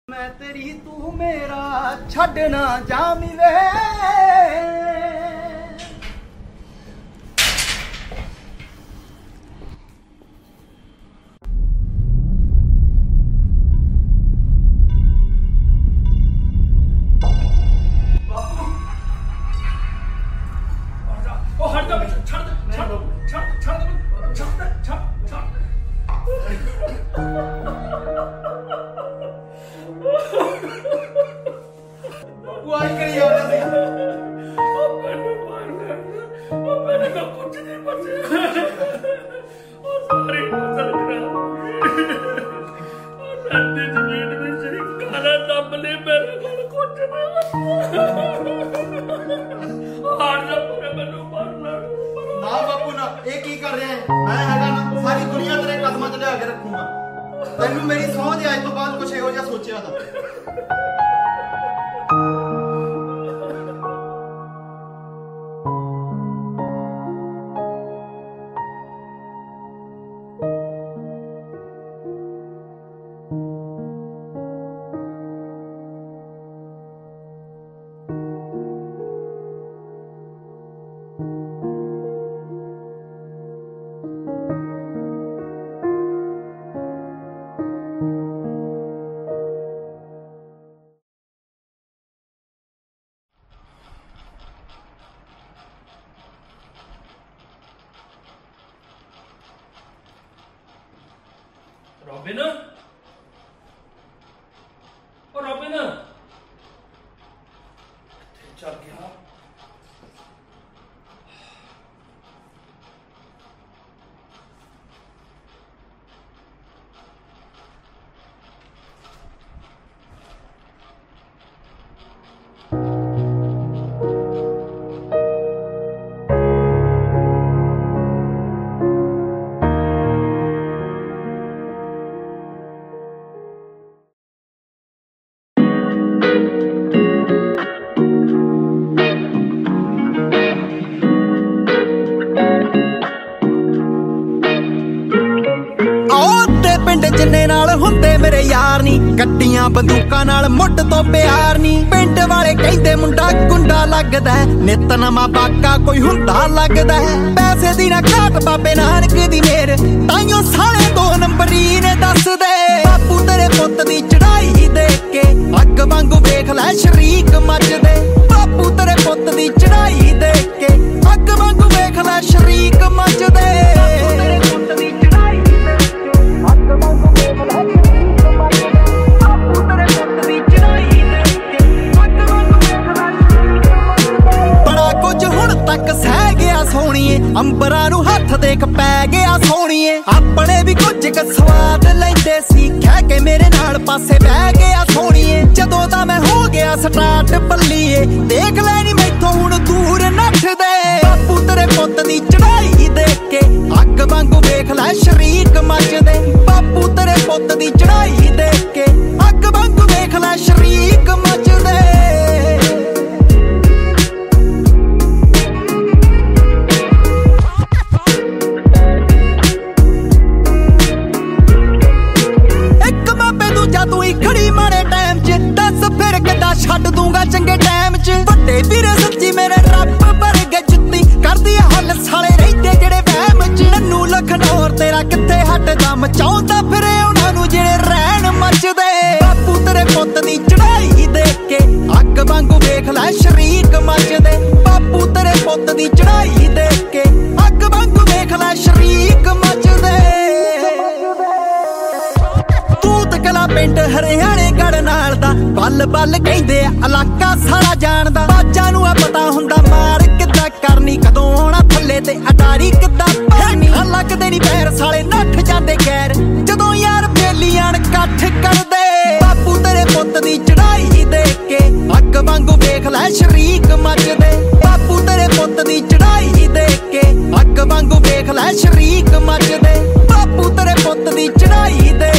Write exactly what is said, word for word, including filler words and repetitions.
मैं तेरी तू मेरा छड़ ना जामी वे तेनू मेरी सौं दे अज तो बाद कुछ इहो जिहा सोचिया था। Robin, oh Robin, चल गया। जिन्ने नाल हुंदे मेरे यार नी कट्टियां बंदूकां नाल मुੱਢ ਤੋਂ ਪਿਆਰ ਨੀ ਪਿੰਡ ਵਾਲੇ ਕਹਿੰਦੇ ਮੁੰਡਾ ਗੁੰਡਾ ਲੱਗਦਾ ਨਿਤ ਨਵਾਂ ਬਾਕਾ ਕੋਈ ਹੁੰਦਾ ਲੱਗਦਾ ਪੈਸੇ ਦੀ ਨਾ ਘਾਟ ਬਾਬੇ ਨਾਨਕ ਦੀ ਮੇਰ ਤਾਈਓ ਸਾਲੇ ਦੋ ਨੰਬਰੀ ਨੇ ਦੱਸਦੇ ਬਾਪੂ ਤੇਰੇ ਪੁੱਤ ਦੀ ਚੜਾਈ ਦੇਖ ਕੇ ਅੱਗ ਵਾਂਗੂ ਵੇਖ ਲੈ ਸ਼ਰੀਕ ਮੱਚਦੇ ਬਾਪੂ ਤੇਰੇ ਪੁੱਤ ਦੀ ਚੜਾਈ ਦੇਖ ਕੇ ਅੱਗ ਵਾਂਗੂ ਵੇਖ ਲੈ ਸ਼ਰੀਕ ਮੱਚਦੇ ਬਾਪੂ ਤੇਰੇ ਪੁੱਤ ਦੀ ਚੜਾਈ ਸੋਣੀਏ ਅੰਬਰਾਂ ਨੂੰ ਹੱਥ ਦੇਖ ਪੈ ਗਿਆ ਸੋਣੀਏ ਆਪਣੇ ਵੀ ਕੁਝ ਕ ਸਵਾਦ ਲੈਂਦੇ ਸੀ ਕਹਿ ਕੇ ਮੇਰੇ ਨਾਲ ਪਾਸੇ ਬਹਿ ਗਿਆ ਸੋਣੀਏ ਜਦੋਂ ਦਾ ਮੈਂ ਹੋ ਗਿਆ ਸਟਾਰਟ ਬੱਲੀਏ ਦੇਖ ਲੈ ਨੀ ਮੈਥੋਂ ਹੁਣ ਦੂਰ ਨੱਠਦੇ ਬਾਪੂ ਤੇਰੇ ਪੁੱਤ ਦੀ ਚੜਾਈ ਦੇਖ ਕੇ ਅੱਗ ਵਾਂਗੂ ਵੇਖ ਲੈ ਸ਼ਰੀਕ ਮੱਚਦੇ ਬਾਪੂ ਤੇਰੇ ਪੁੱਤ ਦੀ ਚੜਾਈ ਦੇਖ ਕੇ ਅੱਗ ਵਾਂਗੂ ਵੇਖ ਲੈ ਸ਼ਰੀਕ ਮੱਚਦੇ ਛੱਡ ਦੂੰਗਾ ਚੰਗੇ ਟਾਈਮ ਚ ਵੱਡੇ ਵੀਰੇ ਸੱਚੀ ਮੇਰੇ ਰੱਬ ਵਰਗੇ ਜੁੱਤੀ ਕਰਦੀ ਹੱਲ ਸਾਲੇ ਰਹਿੰਦੇ ਜਿਹੜੇ ਵਹਿਮ ਚ ਨੰਨੂ ਲਖਨੌਰ ਤੇਰਾ ਕਿੱਥੇ ਹੱਟਦਾ ਮਚਾਉਂਦਾ ਫਿਰੇ ਉਹਨਾਂ ਨੂੰ ਜਿਹੜੇ ਰਹਿਣ ਮੱਚਦੇ ਬਾਪੂ ਤੇਰੇ ਪੁੱਤ ਦੀ ਚੜਾਈ ਦੇਖ ਕੇ ਅੱਗ ਵਾਂਗੂ ਵੇਖ ਲੈ ਸ਼ਰੀਕ ਮੱਚਦੇ ਬਾਪੂ ਤੇਰੇ ਪੁੱਤ ਦੀ ਚੜਾਈ ਦੇਖ ਕੇ ਅੱਗ ਵਾਂਗੂ ਵੇਖ ਲੈ ਸ਼ਰੀਕ ਮੱਚਦੇ ਤੂਤ ਕਲਾ ਪਿੰਡ ਹਰਿਆਣੇ ਗੜ ਨਾਲ ਦਾ ਬੱਲ ਬੱਲ ਕਹਿੰਦੇ ਇਲਾਕਾ ਸਾਰਾ ਜਾਣਦਾ ਬਾਜਾਂ ਨੂੰ ਆ ਪਤਾ ਹੁੰਦਾ ਮਾਰ ਕਿੱਦਾਂ ਕਰਨੀ ਕਦੋਂ ਆਉਣਾ ਥੱਲੇ ਤੇ ਅਟਾਰੀ ਕਿੱਦਾਂ ਭਰਨੀ ਲੱਗਦੇ ਨੀ ਪੈਰ ਸਾਲੇ ਨੱਠ ਜਾਂਦੇ ਗੈਰ ਜਦੋਂ ਯਾਰ ਬੇਲੀਆਂ ਇਕੱਠ ਕਰਦੇ ਬਾਪੂ ਤੇਰੇ ਪੁੱਤ ਦੀ ਚੜਾਈ ਦੇਖ ਕੇ ਅੱਗ ਵਾਂਗੂ ਵੇਖ ਲੈ ਸ਼ਰੀਕ ਮੱਚਦੇ ਬਾਪੂ ਤੇਰੇ ਪੁੱਤ ਦੀ ਚੜਾਈ ਦੇਖ ਕੇ ਅੱਗ ਵਾਂਗੂ ਵੇਖ ਲੈ ਸ਼ਰੀਕ ਮੱਚਦੇ ਬਾਪੂ ਤੇਰੇ ਪੁੱਤ ਦੀ ਚੜਾਈ ਦੇ